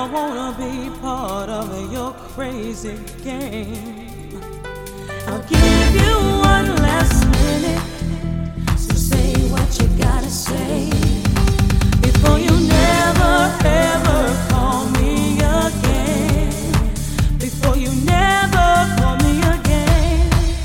I wanna be part of your crazy game. I'll give you one last minute, so say what you gotta say before you never ever call me again. Before you never call me again.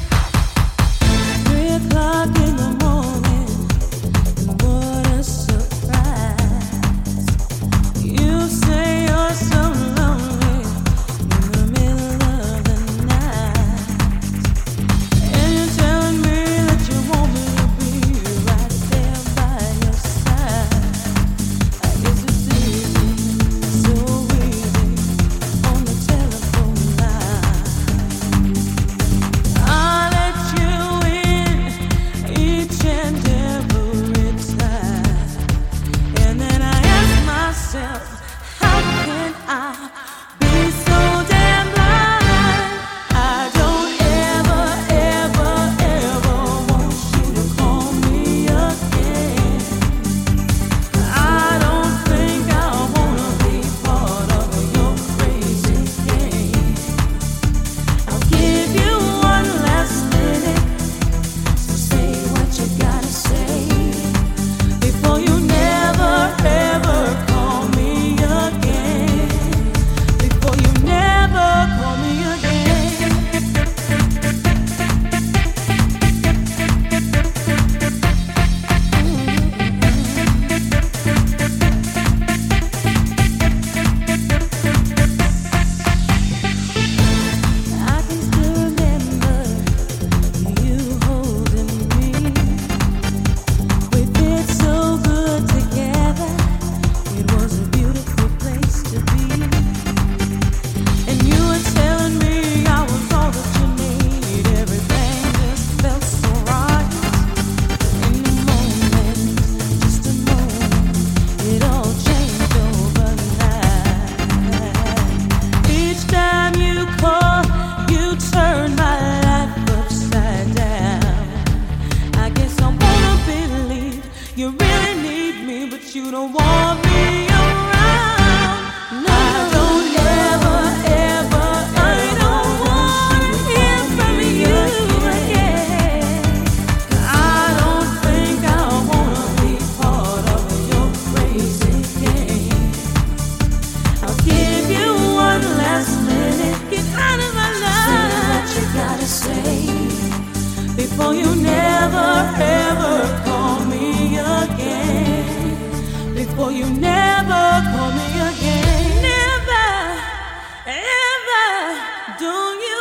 3 o'clock in the morning, and what a surprise! You say you're so lonely in the middle of the night, and you're telling me that you want me to be right there by your side. I guess it's easy, so easy on the telephone line. I let you in each and every time, and then I ask myself, how can I be so damn blind? I don't ever, ever, ever want you to call me again. I don't think I wanna be part of your crazy game. I'll give you one last minute, so say what you gotta say before you never ever call me again. Before you never call me again. I can still remember you holding me. We did so good together. It was a beautiful place to be. And you were telling me I was all that you need. Everything just felt so right. In a moment, just a moment, it all changed overnight. Each time you call, you turn my life upside down. I guess I wanna believe you really need me, but you don't want me around. No, I don't ever, ever, I don't want to hear from you again. I don't think I wanna be part of your crazy game. I'll give you one last minute, get out of my life. Say what you gotta say before you never ever call me again. Before you never call me again. Never, ever, do you